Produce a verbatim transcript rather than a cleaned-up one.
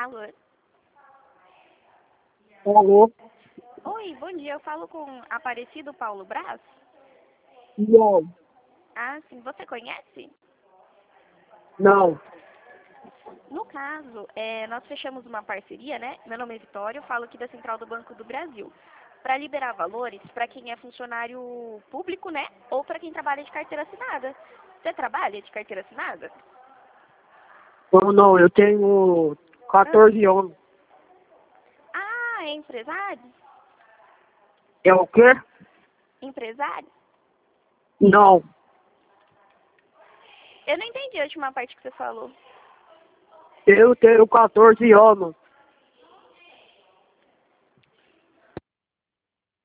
Alô? Alô? Oi, bom dia. Eu falo com Aparecido Paulo Brás? Não. Ah, sim. Você conhece? Não. No caso, é, nós fechamos uma parceria, né? Meu nome é Vitória, eu falo aqui da Central do Banco do Brasil. Para liberar valores para quem é funcionário público, né? Ou para quem trabalha de carteira assinada. Você trabalha de carteira assinada? Não, não, eu tenho quatorze anos. Ah, é empresário? É o quê? Empresário? Não. Eu não entendi a última parte que você falou. Eu tenho quatorze anos.